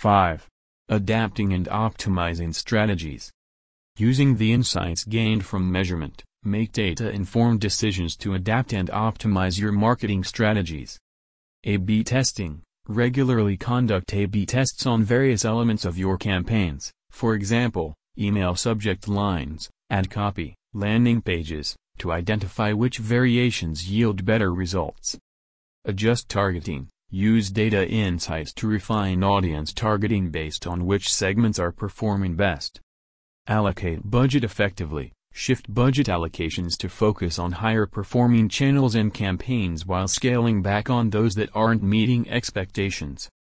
5. Adapting and optimizing strategies. Using the insights gained from measurement, make data-informed decisions to adapt and optimize your marketing strategies. A/B testing. Regularly conduct A/B tests on various elements of your campaigns, for example, email subject lines, ad copy, landing pages, to identify which variations yield better results. Adjust targeting. Use data insights to refine audience targeting based on which segments are performing best. Allocate budget effectively. Shift budget allocations to focus on higher performing channels and campaigns while scaling back on those that aren't meeting expectations.